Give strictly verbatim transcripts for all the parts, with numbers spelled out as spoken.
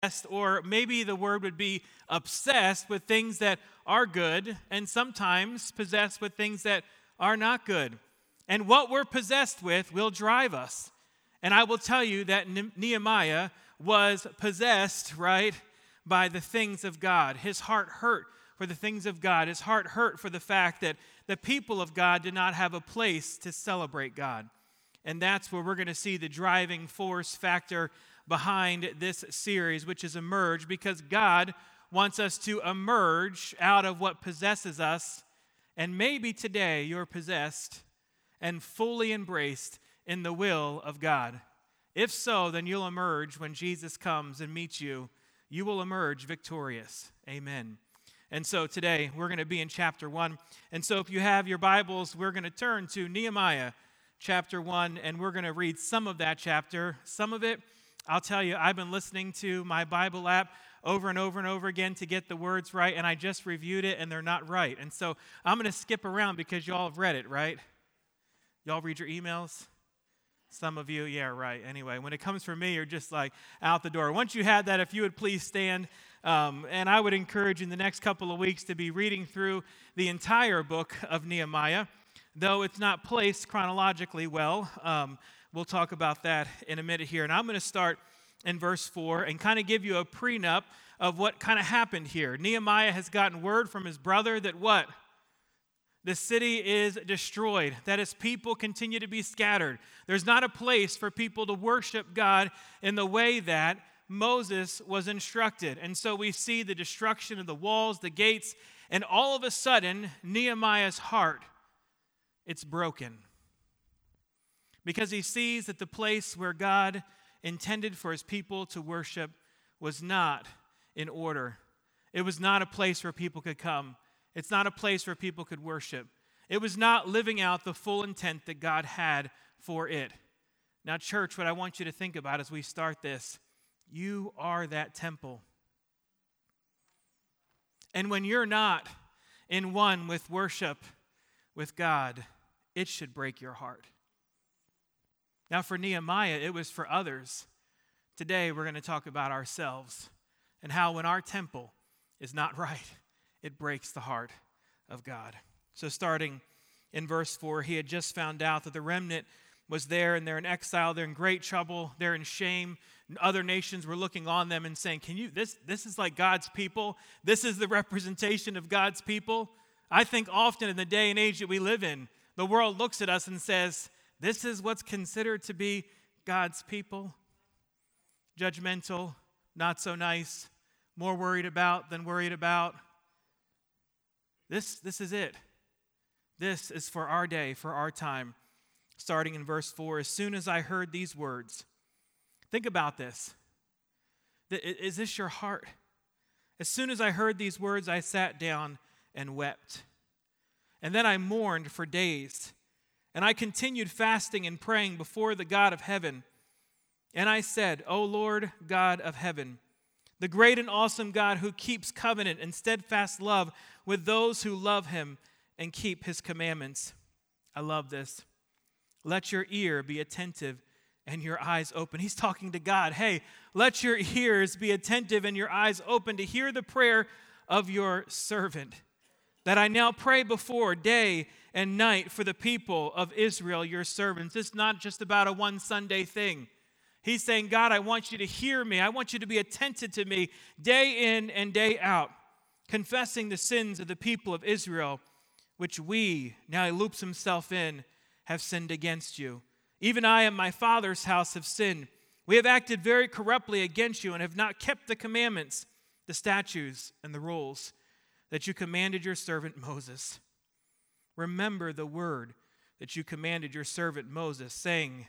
or maybe the word would be obsessed with things that are good, and sometimes possessed with things that are not good. And what we're possessed with will drive us. And I will tell you that Nehemiah was possessed, right, by the things of God. His heart hurt for the things of God. His heart hurt for the fact that the people of God did not have a place to celebrate God. And that's where we're going to see the driving force factor behind this series, which is emerge, because God wants us to emerge out of what possesses us. And maybe today you're possessed and fully embraced in the will of God. If so, then you'll emerge when Jesus comes and meets you. You will emerge victorious. Amen. And so today we're going to be in chapter one. And so if you have your Bibles, we're going to turn to Nehemiah chapter one, and we're going to read some of that chapter. Some of it, I'll tell you, I've been listening to my Bible app over and over and over again to get the words right, and I just reviewed it, and they're not right. And so I'm going to skip around because y'all have read it, right? Y'all read your emails? Some of you, yeah, right. Anyway, when it comes from me, you're just like out the door. Once you had that, if you would please stand. Um, and I would encourage you in the next couple of weeks to be reading through the entire book of Nehemiah, though it's not placed chronologically well. Um, we'll talk about that in a minute here. And I'm going to start in verse four and kind of give you a prenup of what kind of happened here. Nehemiah has gotten word from his brother that what? The city is destroyed, that his people continue to be scattered. There's not a place for people to worship God in the way that Moses was instructed. And so we see the destruction of the walls, the gates, and all of a sudden, Nehemiah's heart, it's broken. Because he sees that the place where God intended for his people to worship was not in order. It was not a place where people could come. It's not a place where people could worship. It was not living out the full intent that God had for it. Now, church, what I want you to think about as we start this, you are that temple. And when you're not in one with worship with God, it should break your heart. Now, for Nehemiah, it was for others. Today, we're going to talk about ourselves and how when our temple is not right, it breaks the heart of God. So starting in verse four, he had just found out that the remnant was there, and they're in exile, they're in great trouble, they're in shame. Other nations were looking on them and saying, can you, this, this is like God's people? This is the representation of God's people? I think often in the day and age that we live in, the world looks at us and says, this is what's considered to be God's people? Judgmental, not so nice, more worried about than worried about. This, this is it. This is for our day, for our time. Starting in verse four, as soon as I heard these words, think about this. Is this your heart? As soon as I heard these words, I sat down and wept. And then I mourned for days. And I continued fasting and praying before the God of heaven. And I said, O Lord God of heaven, the great and awesome God who keeps covenant and steadfast love with those who love him and keep his commandments. I love this. Let your ear be attentive and your eyes open. He's talking to God. Hey, let your ears be attentive and your eyes open to hear the prayer of your servant, that I now pray before day and night for the people of Israel, your servants. It's not just about a one Sunday thing. He's saying, God, I want you to hear me. I want you to be attentive to me day in and day out, confessing the sins of the people of Israel, which we, now he loops himself in, have sinned against you. Even I and my father's house have sinned. We have acted very corruptly against you and have not kept the commandments, the statutes, and the rules that you commanded your servant Moses. Remember the word that you commanded your servant Moses, saying,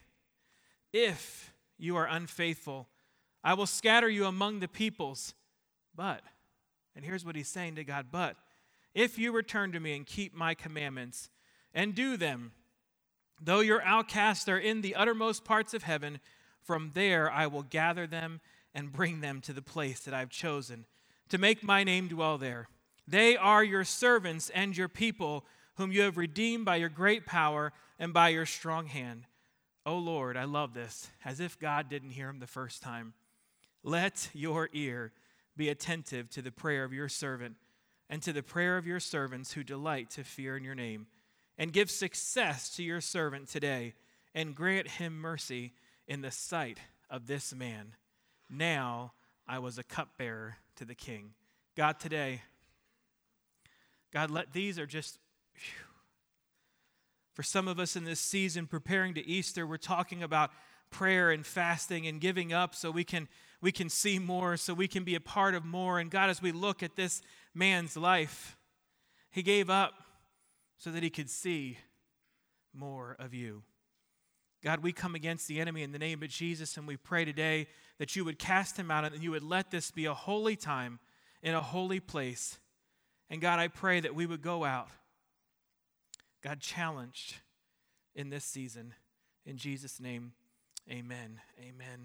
if you are unfaithful, I will scatter you among the peoples. But, and here's what he's saying to God, but if you return to me and keep my commandments and do them, though your outcasts are in the uttermost parts of heaven, from there I will gather them and bring them to the place that I've chosen, to make my name dwell there. They are your servants and your people, whom you have redeemed by your great power and by your strong hand. Oh Lord, I love this, as if God didn't hear him the first time. Let your ear be attentive to the prayer of your servant and to the prayer of your servants who delight to fear in your name. And give success to your servant today, and grant him mercy in the sight of this man. Now I was a cupbearer to the king. God, today, God, let these are just, whew. For some of us in this season preparing to Easter, we're talking about prayer and fasting and giving up so we can we can see more, so we can be a part of more. And God, as we look at this man's life, he gave up so that he could see more of you. God, we come against the enemy in the name of Jesus, and we pray today that you would cast him out and that you would let this be a holy time in a holy place. And God, I pray that we would go out, God, challenged in this season. In Jesus' name, amen. Amen.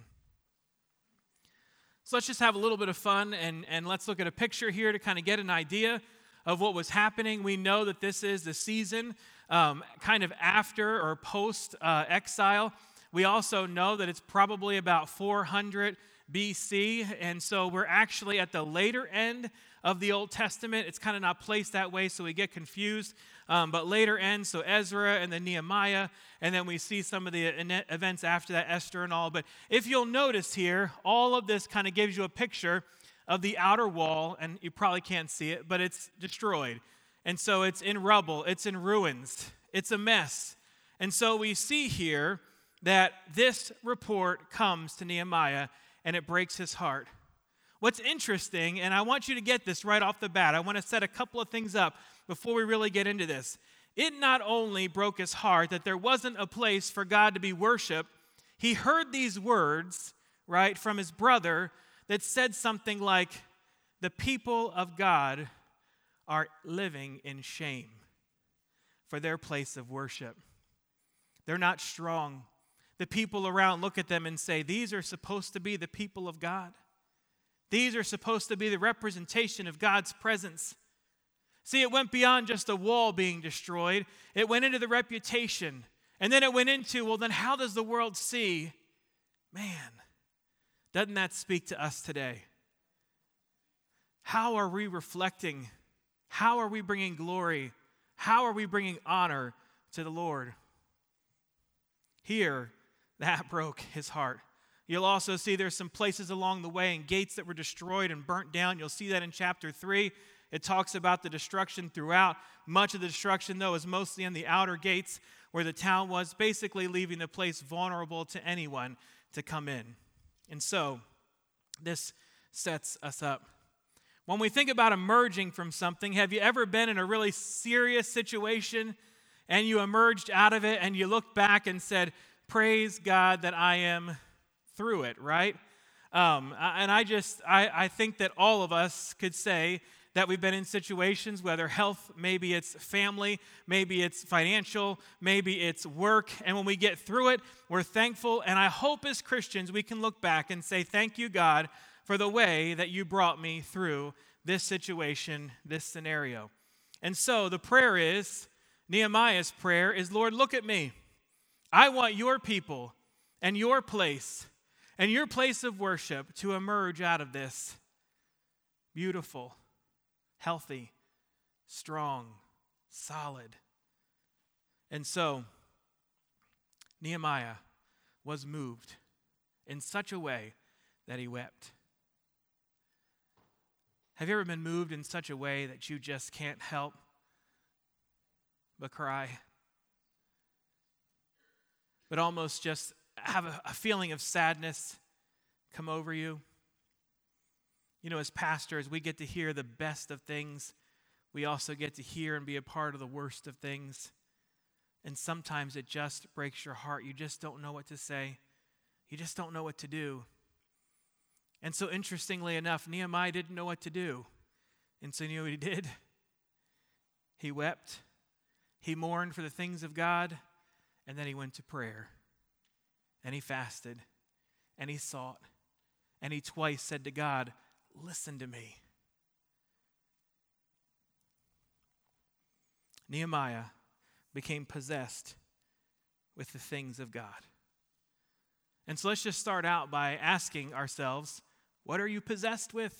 So let's just have a little bit of fun, and, and let's look at a picture here to kind of get an idea of what was happening. We know that this is the season um, kind of after or post uh, exile. We also know that it's probably about four hundred B C, and so we're actually at the later end of the Old Testament. It's kind of not placed that way, so we get confused. Um, but later end, so Ezra and then Nehemiah, and then we see some of the events after that, Esther and all. But if you'll notice here, all of this kind of gives you a picture of the outer wall, and you probably can't see it, but it's destroyed. And so it's in rubble, it's in ruins, it's a mess. And so we see here that this report comes to Nehemiah, and it breaks his heart. What's interesting, and I want you to get this right off the bat, I want to set a couple of things up before we really get into this. It not only broke his heart that there wasn't a place for God to be worshiped, he heard these words, right, from his brother that said something like, the people of God are living in shame for their place of worship. They're not strong. The people around look at them and say, these are supposed to be the people of God. These are supposed to be the representation of God's presence. See, it went beyond just a wall being destroyed. It went into the reputation. And then it went into, well, then how does the world see? Man, doesn't that speak to us today? How are we reflecting? How are we bringing glory? How are we bringing honor to the Lord? Here, that broke his heart. You'll also see there's some places along the way and gates that were destroyed and burnt down. You'll see that in chapter three. It talks about the destruction throughout. Much of the destruction, though, is mostly in the outer gates where the town was, basically leaving the place vulnerable to anyone to come in. And so, this sets us up. When we think about emerging from something, have you ever been in a really serious situation and you emerged out of it and you looked back and said, praise God that I am through it, right? Um, and I just, I, I think that all of us could say that we've been in situations, whether health, maybe it's family, maybe it's financial, maybe it's work, and when we get through it, we're thankful, and I hope as Christians we can look back and say, thank you, God, for the way that you brought me through this situation, this scenario. And so the prayer is, Nehemiah's prayer is, Lord, look at me. I want your people and your place and your place of worship to emerge out of this beautiful, healthy, strong, solid. And so, Nehemiah was moved in such a way that he wept. Have you ever been moved in such a way that you just can't help but cry? But almost just have a, a feeling of sadness come over you? You know, as pastors, we get to hear the best of things. We also get to hear and be a part of the worst of things. And sometimes it just breaks your heart. You just don't know what to say. You just don't know what to do. And so interestingly enough, Nehemiah didn't know what to do. And so you know what he did? He wept. He mourned for the things of God. And then he went to prayer. And he fasted. And he sought. And he twice said to God, listen to me. Nehemiah became possessed with the things of God. And so let's just start out by asking ourselves, What are you possessed with?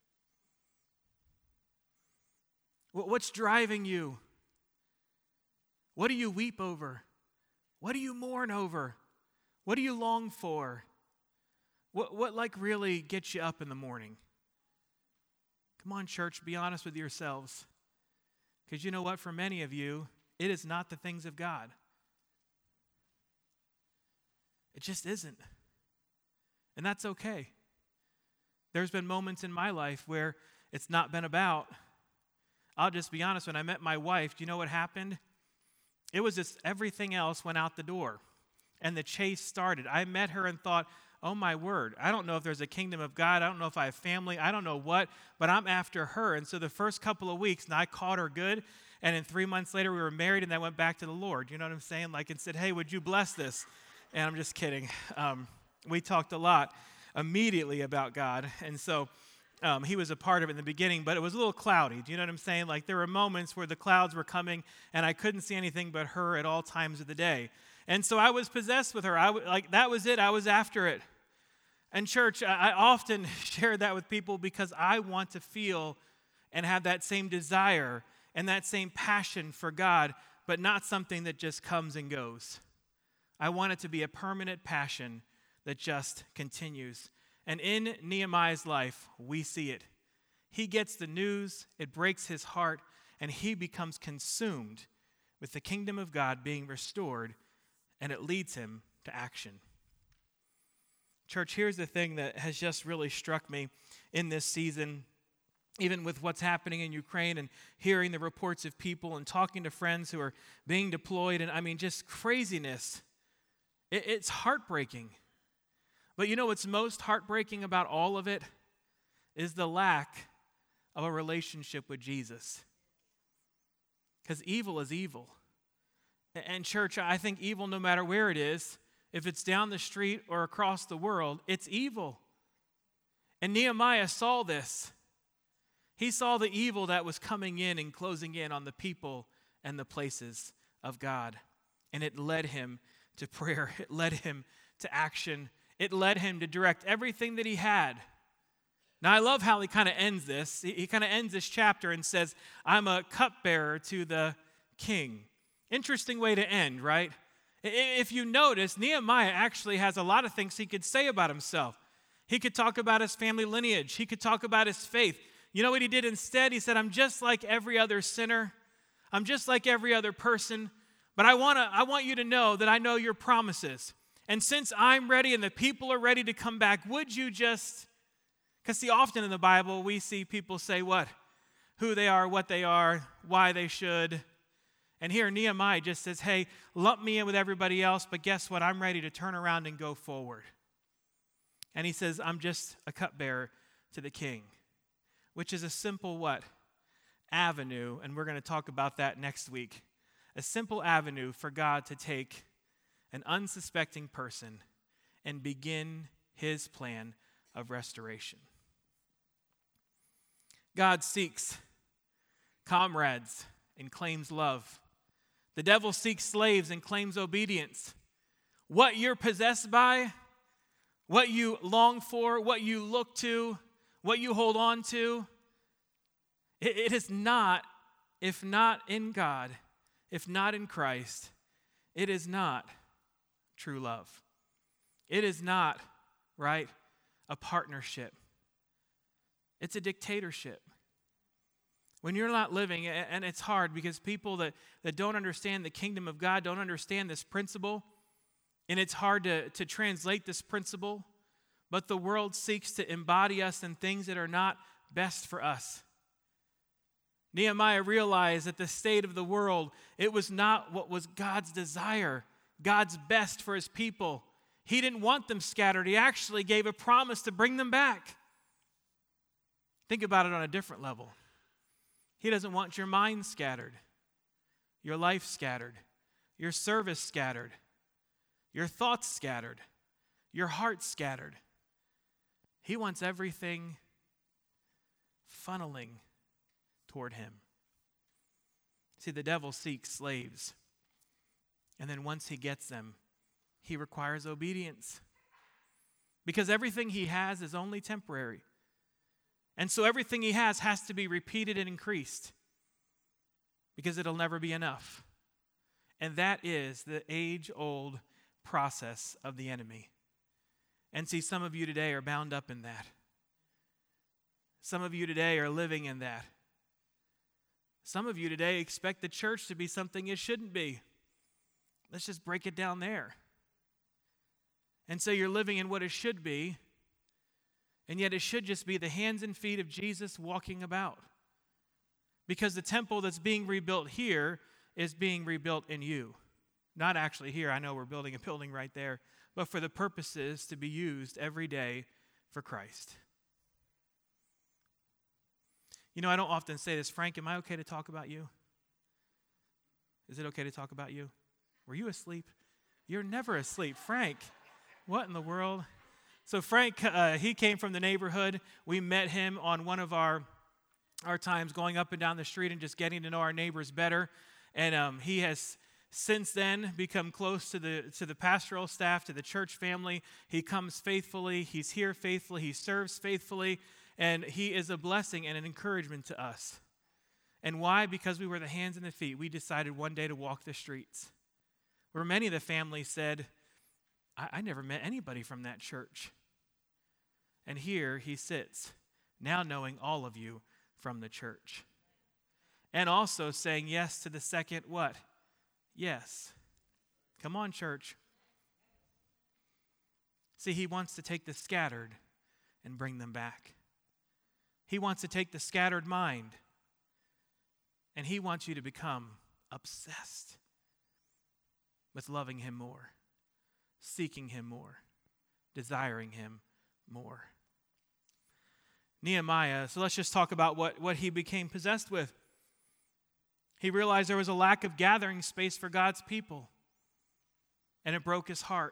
What's driving you? What do you weep over? What do you mourn over? What do you long for? What, what like really gets you up in the morning? Come on, church, be honest with yourselves. Because you know what? For many of you, it is not the things of God. It just isn't. And that's okay. There's been moments in my life where it's not been about. I'll just be honest, when I met my wife, do you know what happened? It was just everything else went out the door. And the chase started. I met her and thought, oh my word, I don't know if there's a kingdom of God. I don't know if I have family. I don't know what, but I'm after her. And so the first couple of weeks, and I caught her good. And then three months later, we were married, and I went back to the Lord. You know what I'm saying? Like, and said, hey, would you bless this? And I'm just kidding. Um, we talked a lot immediately about God. And so um, he was a part of it in the beginning, but it was a little cloudy. Do you know what I'm saying? Like, there were moments where the clouds were coming, and I couldn't see anything but her at all times of the day. And so I was possessed with her. I w- like that was it. I was after it. And church, I, I often share that with people because I want to feel and have that same desire and that same passion for God, but not something that just comes and goes. I want it to be a permanent passion that just continues. And in Nehemiah's life, we see it. He gets the news, it breaks his heart, and he becomes consumed with the kingdom of God being restored, and it leads him to action. Church, here's the thing that has just really struck me in this season, even with what's happening in Ukraine and hearing the reports of people and talking to friends who are being deployed, and I mean, just craziness. It, it's heartbreaking. But you know what's most heartbreaking about all of it is the lack of a relationship with Jesus. Because evil is evil. And church, I think evil, no matter where it is, if it's down the street or across the world, it's evil. And Nehemiah saw this. He saw the evil that was coming in and closing in on the people and the places of God. And it led him to prayer. It led him to action. It led him to direct everything that he had. Now, I love how he kind of ends this. He, he kind of ends this chapter and says, I'm a cupbearer to the king. Interesting way to end, right? If you notice, Nehemiah actually has a lot of things he could say about himself. He could talk about his family lineage. He could talk about his faith. You know what he did instead? He said, I'm just like every other sinner. I'm just like every other person. But I want to, I want you to know that I know your promises. And since I'm ready and the people are ready to come back, would you just, because see, often in the Bible, we see people say what? Who they are, what they are, why they should. And here Nehemiah just says, hey, lump me in with everybody else, but guess what? I'm ready to turn around and go forward. And he says, I'm just a cupbearer to the king, which is a simple what? Avenue, and we're going to talk about that next week. A simple avenue for God to take an unsuspecting person and begin his plan of restoration. God seeks comrades and claims love. The devil seeks slaves and claims obedience. What you're possessed by, what you long for, what you look to, what you hold on to, it, it is not, if not in God, if not in Christ, it is not true love. It is not, right, a partnership. It's a dictatorship. When you're not living, and it's hard because people that, that don't understand the kingdom of God don't understand this principle, and it's hard to, to translate this principle, but the world seeks to embody us in things that are not best for us. Nehemiah realized that the state of the world, it was not what was God's desire, God's best for his people. He didn't want them scattered. He actually gave a promise to bring them back. Think about it on a different level. He doesn't want your mind scattered, your life scattered, your service scattered, your thoughts scattered, your heart scattered. He wants everything funneling toward him. See, the devil seeks slaves, and then once he gets them, he requires obedience. because everything he has is only temporary. And so everything he has has to be repeated and increased because it'll never be enough. And that is the age-old process of the enemy. And see, some of you today are bound up in that. Some of you today are living in that. Some of you today expect the church to be something it shouldn't be. Let's just break it down there. And so you're living in what it should be, and yet it should just be the hands and feet of Jesus walking about. Because the temple that's being rebuilt here is being rebuilt in you. Not actually here. I know we're building a building right there. But for the purposes to be used every day for Christ. You know, I don't often say this. Frank, am I okay to talk about you? Is it okay to talk about you? Were you asleep? You're never asleep. Frank, what in the world? So Frank, uh, he came from the neighborhood. We met him on one of our, our times going up and down the street and just getting to know our neighbors better. And um, he has since then become close to the to the pastoral staff, to the church family. He comes faithfully. He's here faithfully. He serves faithfully. And he is a blessing and an encouragement to us. And why? Because we were the hands and the feet. We decided one day to walk the streets. Where many of the family said, I, I never met anybody from that church. And here he sits, now knowing all of you from the church. And also saying yes to the second what? Yes. Come on, church. See, he wants to take the scattered and bring them back. He wants to take the scattered mind, and he wants you to become obsessed with loving him more, seeking him more, desiring him more. Nehemiah, so let's just talk about what, what he became possessed with. He realized there was a lack of gathering space for God's people, and it broke his heart.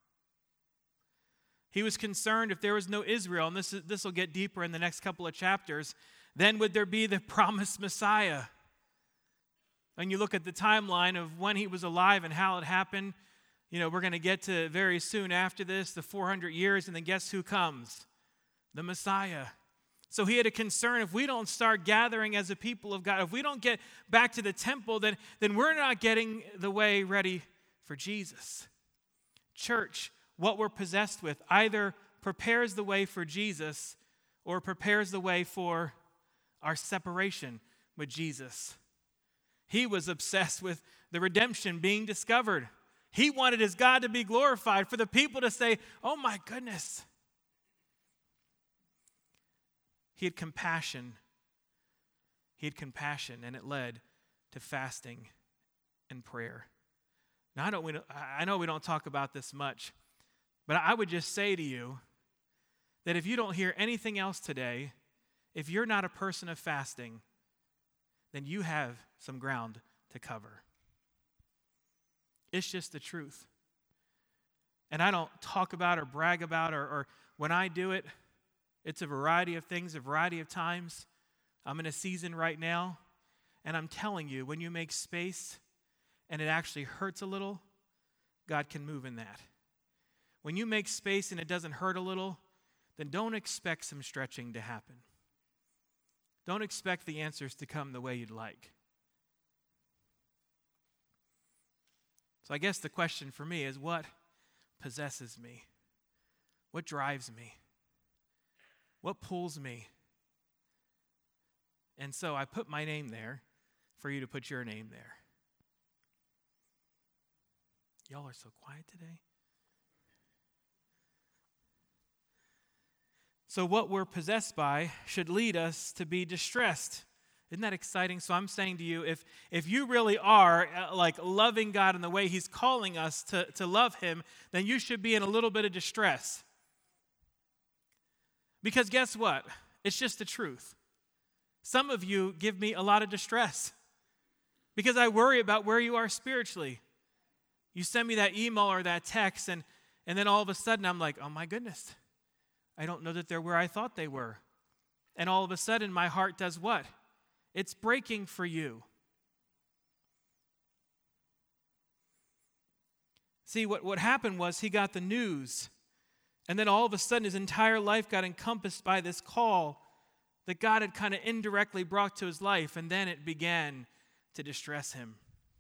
He was concerned if there was no Israel, and this, is, this will get deeper in the next couple of chapters, then would there be the promised Messiah? And you look at the timeline of when he was alive and how it happened, you know, we're going to get to very soon after this, the four hundred years, and then guess who comes? The Messiah. So he had a concern, if we don't start gathering as a people of God, if we don't get back to the temple, then, then we're not getting the way ready for Jesus. Church, what we're possessed with either prepares the way for Jesus or prepares the way for our separation with Jesus. He was obsessed with the redemption being discovered. He wanted his God to be glorified, for the people to say, oh my goodness. He had compassion. He had compassion, and it led to fasting and prayer. Now, I, don't, we don't, I know we don't talk about this much, but I would just say to you that if you don't hear anything else today, if you're not a person of fasting, then you have some ground to cover. It's just the truth. And I don't talk about or brag about or, or when I do it, it's a variety of things, a variety of times. I'm in a season right now, and I'm telling you, when you make space and it actually hurts a little, God can move in that. When you make space and it doesn't hurt a little, then don't expect some stretching to happen. Don't expect the answers to come the way you'd like. So I guess the question for me is, what possesses me? What drives me? What pulls me? And so I put my name there for you to put your name there. Y'all are so quiet today. So what we're possessed by should lead us to be distressed. Isn't that exciting? So I'm saying to you, if if you really are uh, like loving God in the way he's calling us to, to love him, then you should be in a little bit of distress. Because guess what? It's just the truth. Some of you give me a lot of distress because I worry about where you are spiritually. You send me that email or that text, and, and then all of a sudden I'm like, oh my goodness, I don't know that they're where I thought they were. And all of a sudden my heart does what? It's breaking for you. See, what, what happened was he got the news And then all of a sudden, his entire life got encompassed by this call that God had kind of indirectly brought to his life, and then it began to distress him.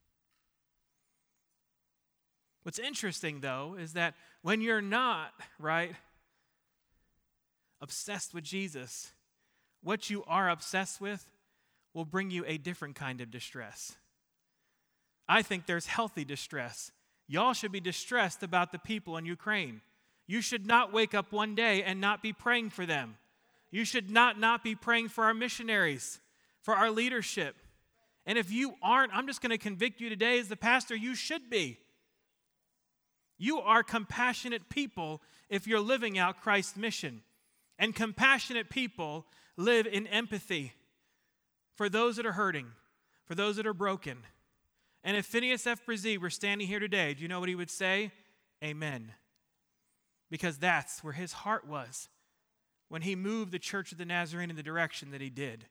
What's interesting, though, is that when you're not, right, obsessed with Jesus, what you are obsessed with will bring you a different kind of distress. I think there's healthy distress. Y'all should be distressed about the people in Ukraine. You should not wake up one day and not be praying for them. You should not not be praying for our missionaries, for our leadership. And if you aren't, I'm just going to convict you today as the pastor, you should be. You are compassionate people if you're living out Christ's mission. And compassionate people live in empathy for those that are hurting, for those that are broken. And if Phineas F. Brzee were standing here today, do you know what he would say? Amen. Because that's where his heart was when he moved the Church of the Nazarene in the direction that he did.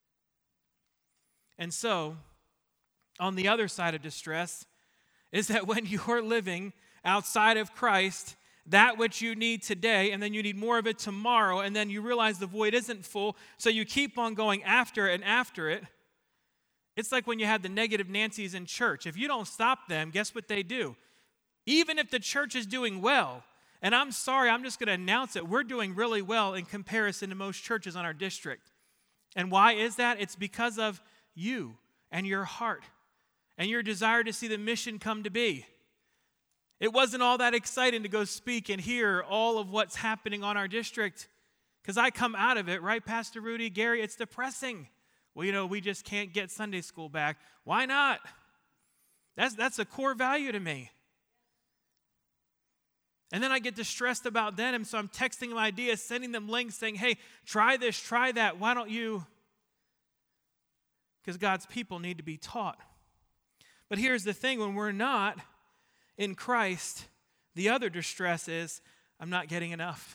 And so, on the other side of distress is that when you're living outside of Christ, that which you need today, and then you need more of it tomorrow, and then you realize the void isn't full, so you keep on going after it and after it. It's like when you have the negative Nancys in church. If you don't stop them, guess what they do? Even if the church is doing well, and I'm sorry, I'm just going to announce it, we're doing really well in comparison to most churches on our district. And why is that? It's because of you and your heart and your desire to see the mission come to be. It wasn't all that exciting to go speak and hear all of what's happening on our district, because I come out of it, right, Pastor Rudy, Gary? It's depressing. Well, you know, we just can't get Sunday school back. Why not? That's, that's a core value to me. And then I get distressed about them, and so I'm texting them ideas, sending them links, saying, hey, try this, try that. Why don't you? Because God's people need to be taught. But here's the thing, when we're not in Christ, the other distress is, I'm not getting enough.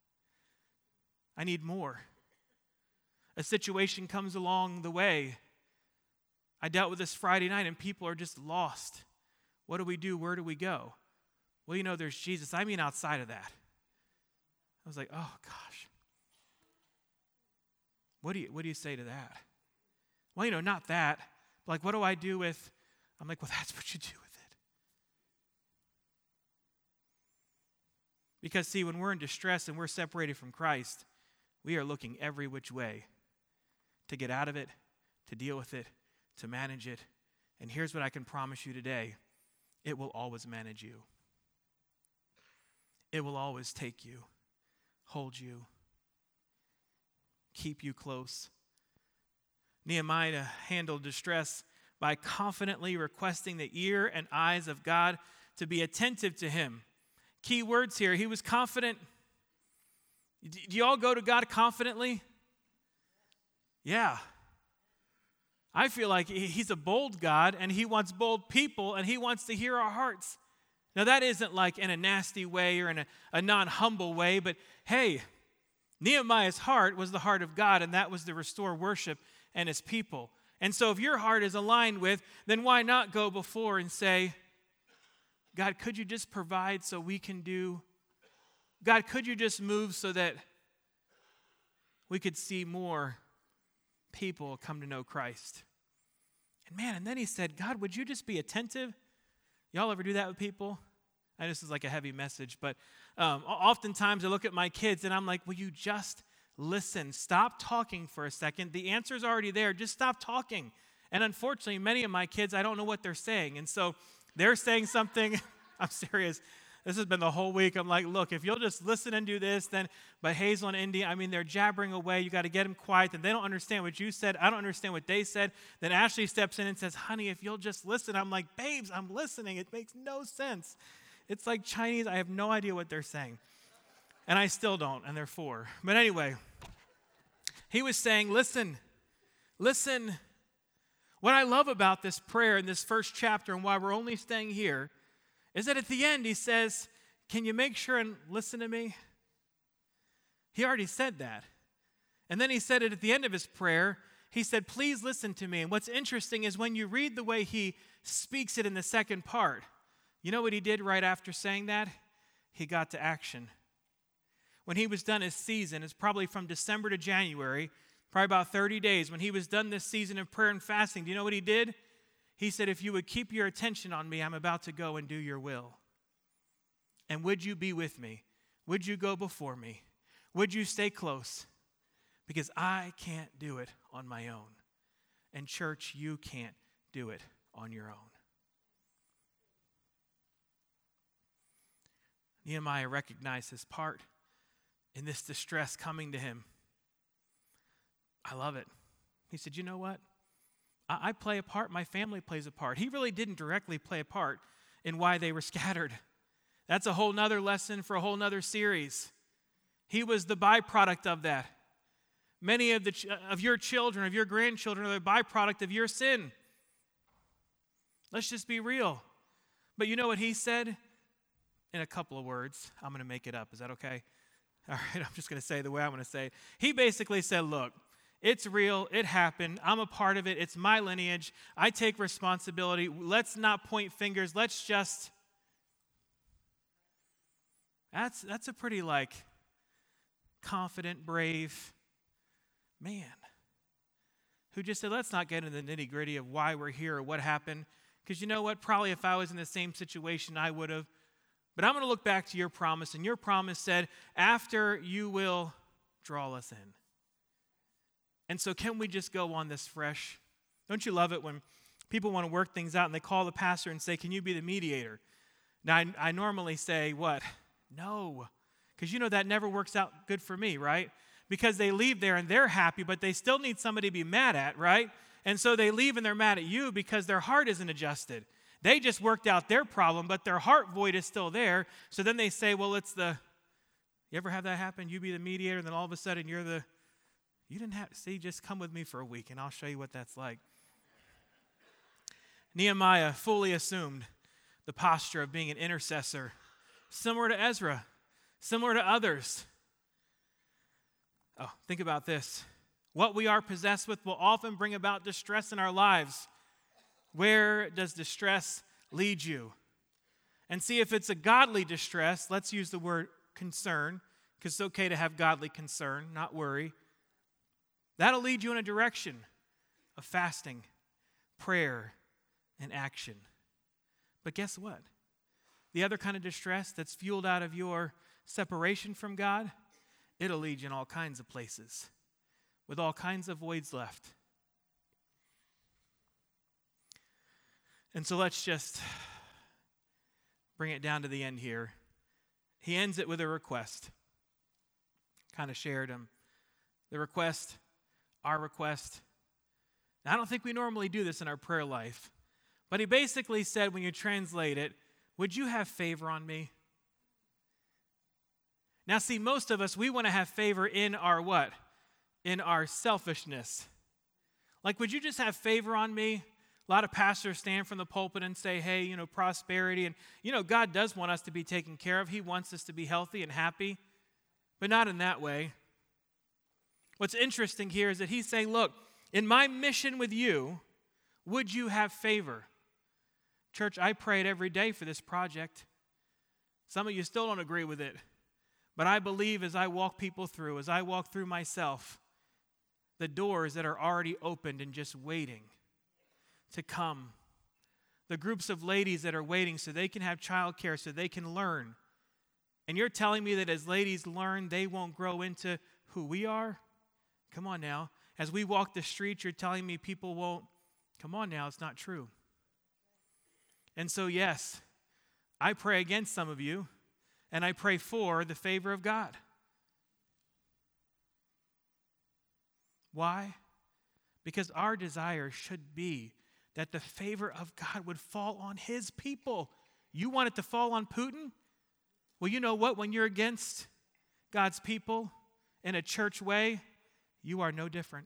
I need more. A situation comes along the way. I dealt with this Friday night, and people are just lost. What do we do? Where do we go? Well, you know, there's Jesus. I mean, outside of that. I was like, oh, gosh. What do you, what do you say to that? Well, you know, not that. But like, what do I do with, I'm like, well, that's what you do with it. Because, see, when we're in distress and we're separated from Christ, we are looking every which way to get out of it, to deal with it, to manage it. And here's what I can promise you today. It will always manage you. It will always take you, hold you, keep you close. Nehemiah handled distress by confidently requesting the ear and eyes of God to be attentive to him. Key words here, he was confident. Do you all go to God confidently? Yeah. I feel like he's a bold God, and he wants bold people, and he wants to hear our hearts. Now, that isn't like in a nasty way or in a, a non-humble way, but hey, Nehemiah's heart was the heart of God, and that was to restore worship and his people. And so if your heart is aligned with, then why not go before and say, God, could you just provide so we can do? God, could you just move so that we could see more people come to know Christ? And man, and then he said, God, would you just be attentive? Y'all ever do that with people? I know this is like a heavy message, but um, oftentimes I look at my kids and I'm like, will you just listen? Stop talking for a second. The answer's already there. Just stop talking. And unfortunately, many of my kids, I don't know what they're saying. And so they're saying something. I'm serious. This has been the whole week. I'm like, look, if you'll just listen and do this, then, but Hazel and Indy, I mean, they're jabbering away. You got to get them quiet. And they don't understand what you said. I don't understand what they said. Then Ashley steps in and says, honey, if you'll just listen. I'm like, babes, I'm listening. It makes no sense. It's like Chinese. I have no idea what they're saying. And I still don't, and they're four. But anyway, he was saying, listen, listen. What I love about this prayer in this first chapter and why we're only staying here is that at the end he says, can you make sure and listen to me? He already said that. And then he said it at the end of his prayer. He said, please listen to me. And what's interesting is when you read the way he speaks it in the second part, you know what he did right after saying that? He got to action. when he was done his season, it's probably from December to January, probably about thirty days. When he was done this season of prayer and fasting, do you know what he did? He said, if you would keep your attention on me, I'm about to go and do your will. And would you be with me? Would you go before me? Would you stay close? Because I can't do it on my own. And church, you can't do it on your own. Nehemiah recognized his part in this distress coming to him. I love it. He said, you know what? I, I play a part. My family plays a part. He really didn't directly play a part in why they were scattered. That's a whole nother lesson for a whole nother series. He was the byproduct of that. Many of, the, of your children, of your grandchildren, are the byproduct of your sin. Let's just be real. But you know what he said? In a couple of words. I'm going to make it up. Is that okay? All right, I'm just going to say the way I'm going to say it. He basically said, look, it's real. It happened. I'm a part of it. It's my lineage. I take responsibility. Let's not point fingers. Let's just... That's, that's a pretty, like, confident, brave man who just said, let's not get into the nitty-gritty of why we're here or what happened. Because you know what? Probably if I was in the same situation, I would have. But I'm going to look back to your promise, and your promise said, after you will draw us in. And so can we just go on this fresh? Don't you love it when people want to work things out and they call the pastor and say, can you be the mediator? Now, I, I normally say, what? No. Because you know that never works out good for me, right? Because they leave there and they're happy, but they still need somebody to be mad at, right? And so they leave and they're mad at you because their heart isn't adjusted. They just worked out their problem, but their heart void is still there. So then they say, well, it's the, you ever have that happen? You be the mediator, and then all of a sudden you're the, you didn't have, see, just come with me for a week, and I'll show you what that's like. Nehemiah fully assumed the posture of being an intercessor, similar to Ezra, similar to others. Oh, think about this. What we are possessed with will often bring about distress in our lives. Where does distress lead you? And see, if it's a godly distress, let's use the word concern, because it's okay to have godly concern, not worry. That'll lead you in a direction of fasting, prayer, and action. But guess what? The other kind of distress that's fueled out of your separation from God, it'll lead you in all kinds of places with all kinds of voids left. And so let's just bring it down to the end here. He ends it with a request. Kind of shared him. The request, our request. Now, I don't think we normally do this in our prayer life, but he basically said, when you translate it, would you have favor on me? Now, see, most of us, we want to have favor in our what? In our selfishness. Like, would you just have favor on me? A lot of pastors stand from the pulpit and say, hey, you know, prosperity. And, you know, God does want us to be taken care of. He wants us to be healthy and happy, but not in that way. What's interesting here is that he's saying, look, in my mission with you, would you have favor? Church, I prayed every day for this project. Some of you still don't agree with it. But I believe as I walk people through, as I walk through myself, the doors that are already opened and just waiting to come. The groups of ladies that are waiting so they can have childcare, so they can learn. And you're telling me that as ladies learn, they won't grow into who we are? Come on now. As we walk the streets, you're telling me people won't. Come on now, it's not true. And so, yes, I pray against some of you, and I pray for the favor of God. Why? Because our desire should be that the favor of God would fall on his people. You want it to fall on Putin? Well, you know what? When you're against God's people in a church way, you are no different.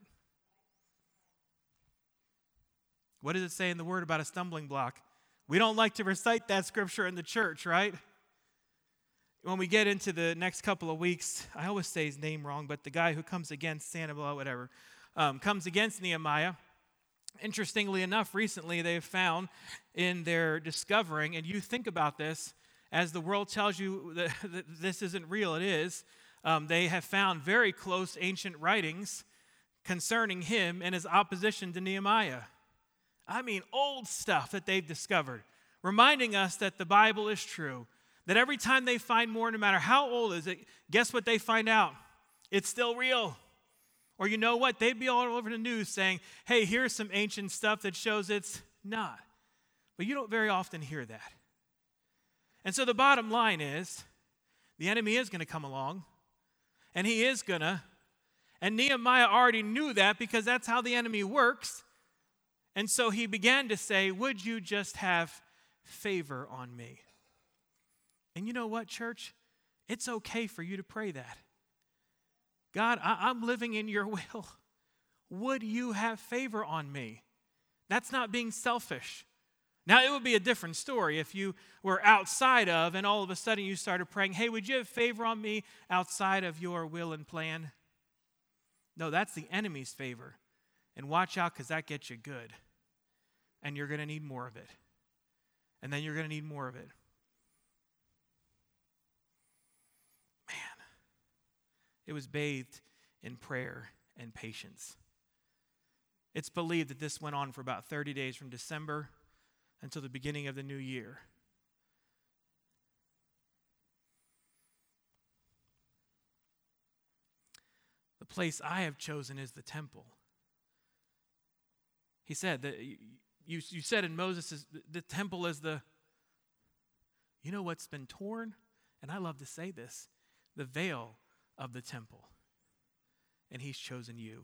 What does it say in the Word about a stumbling block? We don't like to recite that scripture in the church, right? When we get into the next couple of weeks, I always say his name wrong, but the guy who comes against Sanballat, whatever, um, comes against Nehemiah. Interestingly enough, recently they have found in their discovering, and you think about this, as the world tells you that, that this isn't real, it is, um, they have found very close ancient writings concerning him and his opposition to Nehemiah. I mean, old stuff that they've discovered, reminding us that the Bible is true, that every time they find more, no matter how old is it, guess what they find out? It's still real. Or you know what? They'd be all over the news saying, hey, here's some ancient stuff that shows it's not. But you don't very often hear that. And so the bottom line is, the enemy is going to come along, and he is going to, and Nehemiah already knew that because that's how the enemy works. And so he began to say, would you just have favor on me? And you know what, church? It's okay for you to pray that. God, I- I'm living in your will. Would you have favor on me? That's not being selfish. Now, it would be a different story if you were outside of and all of a sudden you started praying, hey, would you have favor on me outside of your will and plan? No, that's the enemy's favor. And watch out, because that gets you good. And you're going to need more of it. And then you're going to need more of it. Man, it was bathed in prayer and patience. It's believed that this went on for about thirty days from December until the beginning of the new year. The place I have chosen is the temple. He said that you, you, you said in Moses, the temple is the, you know what's been torn? And I love to say this, the veil of the temple. And he's chosen you.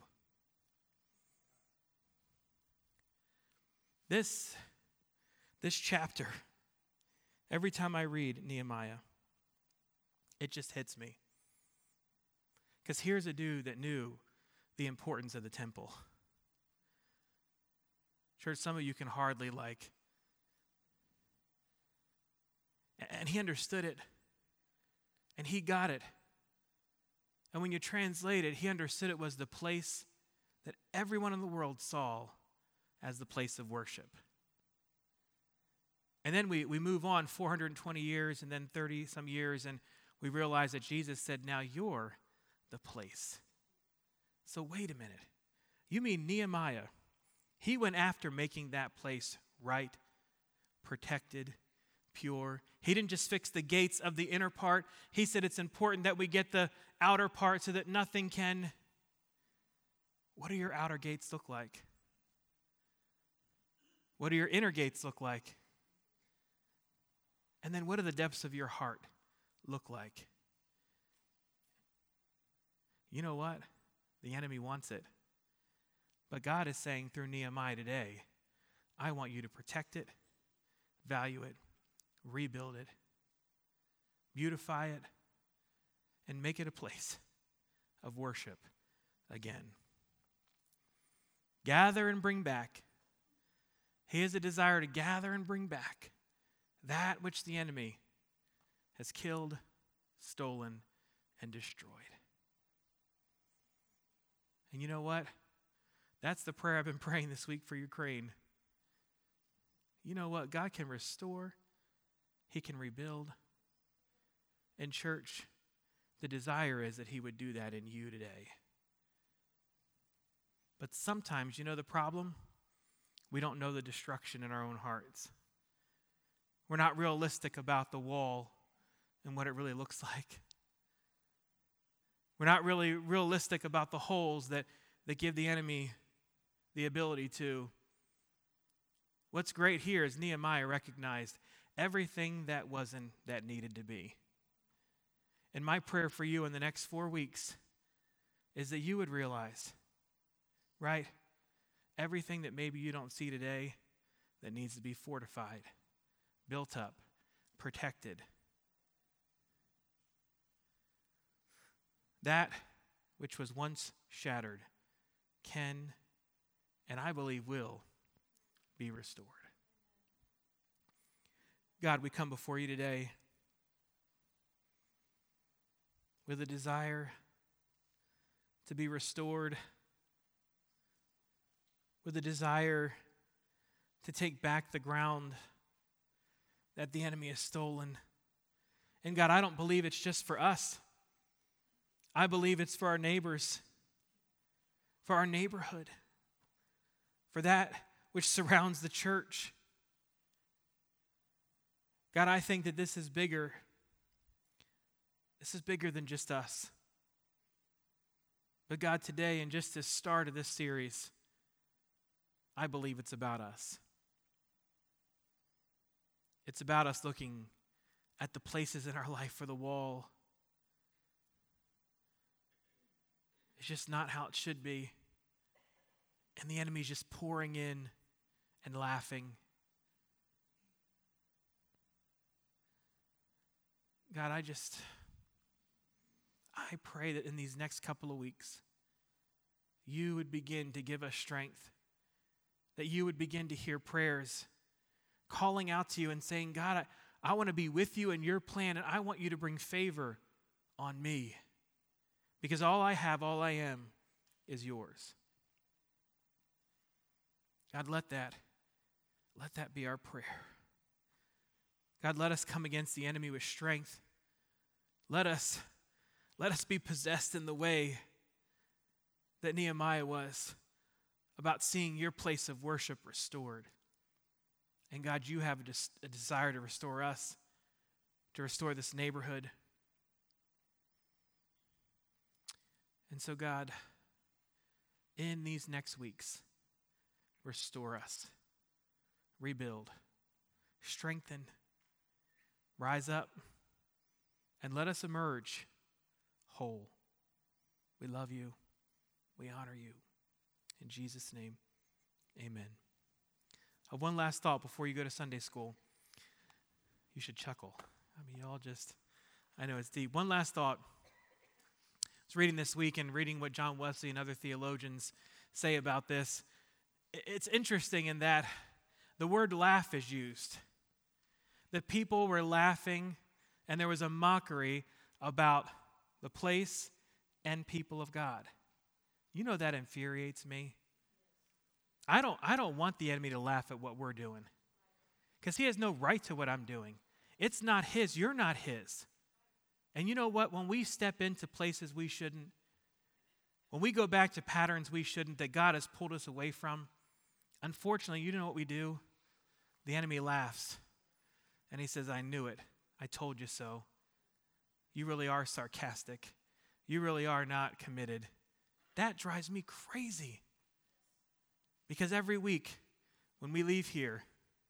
This, this chapter, every time I read Nehemiah, it just hits me. Because here's a dude that knew the importance of the temple. Church, some of you can hardly like. And he understood it. And he got it. And when you translate it, he understood it was the place that everyone in the world saw as the place of worship. And then we, we move on four hundred twenty years and then thirty some years, and we realize that Jesus said, now you're the place. So wait a minute. You mean Nehemiah, he went after making that place right, protected, pure. He didn't just fix the gates of the inner part. He said it's important that we get the outer part so that nothing can. What do your outer gates look like? What do your inner gates look like? And then what do the depths of your heart look like? You know what? The enemy wants it. But God is saying through Nehemiah today, I want you to protect it, value it, rebuild it, beautify it, and make it a place of worship again. Gather and bring back. He has a desire to gather and bring back that which the enemy has killed, stolen, and destroyed. And you know what? That's the prayer I've been praying this week for Ukraine. You know what? God can restore. He can rebuild. And church, the desire is that he would do that in you today. But sometimes, you know the problem? We don't know the destruction in our own hearts. We're not realistic about the wall and what it really looks like. We're not really realistic about the holes that, that give the enemy the ability to. What's great here is Nehemiah recognized everything that wasn't that needed to be. And my prayer for you in the next four weeks is that you would realize, right, everything that maybe you don't see today that needs to be fortified, built up, protected. That which was once shattered can, and I believe will, be restored. God, we come before you today with a desire to be restored, with a desire to take back the ground that the enemy has stolen. And God, I don't believe it's just for us. I believe it's for our neighbors, for our neighborhood, for that which surrounds the church. God, I think that this is bigger. This is bigger than just us. But God, today, and just the start of this series, I believe it's about us. It's about us looking at the places in our life for the wall. It's just not how it should be. And the enemy's just pouring in and laughing. God, I just, I pray that in these next couple of weeks, you would begin to give us strength, that you would begin to hear prayers calling out to you and saying, God, I, I want to be with you in your plan, and I want you to bring favor on me, because all I have, all I am, is yours. God, let that, let that be our prayer. God, let us come against the enemy with strength. Let us, let us be possessed in the way that Nehemiah was, about seeing your place of worship restored. And God, you have a, des- a desire to restore us, to restore this neighborhood. And so, God, in these next weeks, restore us, rebuild, strengthen, rise up, and let us emerge whole. We love you. We honor you. In Jesus' name, amen. Uh, one last thought before you go to Sunday school. You should chuckle. I mean, y'all just, I know it's deep. One last thought. I was reading this week and reading what John Wesley and other theologians say about this. It's interesting in that the word laugh is used. The people were laughing, and there was a mockery about the place and people of God. You know that infuriates me. I don't, I don't want the enemy to laugh at what we're doing, because he has no right to what I'm doing. It's not his. You're not his. And you know what? When we step into places we shouldn't, when we go back to patterns we shouldn't, that God has pulled us away from, unfortunately, you know what we do? The enemy laughs. And he says, I knew it. I told you so. You really are sarcastic. You really are not committed. That drives me crazy. Because every week when we leave here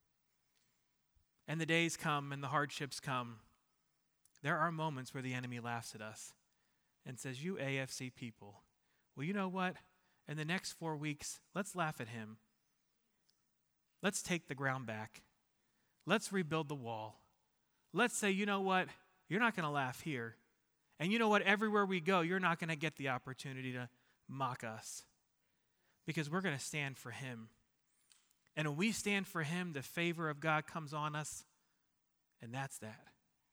and the days come and the hardships come, there are moments where the enemy laughs at us and says, you A F C people, well, you know what? In the next four weeks, let's laugh at him. Let's take the ground back. Let's rebuild the wall. Let's say, you know what? You're not going to laugh here. And you know what? Everywhere we go, you're not going to get the opportunity to mock us, because we're going to stand for him. And when we stand for him, the favor of God comes on us, and that's that.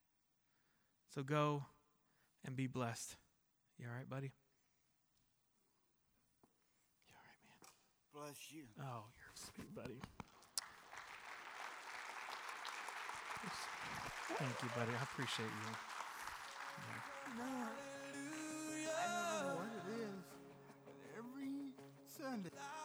So go and be blessed. You all right, buddy? You all right, man? Bless you. Oh, you're sweet, buddy. Thank you, buddy. I appreciate you. Yeah. Man, I don't know what it is, but every Sunday